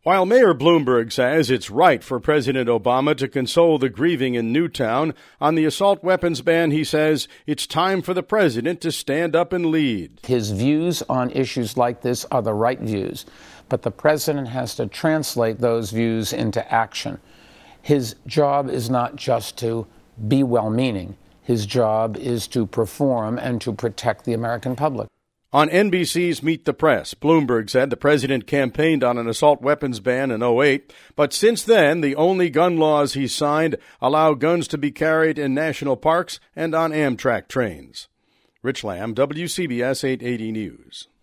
While Mayor Bloomberg says it's right for President Obama to console the grieving in Newtown on the assault weapons ban, he says it's time for the president to stand up and lead. His views on issues like this are the right views, but the president has to translate those views into action. His job is not just to be well-meaning. His job is to perform and to protect the American public. On NBC's Meet the Press, Bloomberg said the president campaigned on an assault weapons ban in 2008, but since then, the only gun laws he signed allow guns to be carried in national parks and on Amtrak trains. Rich Lamb, WCBS 880 News.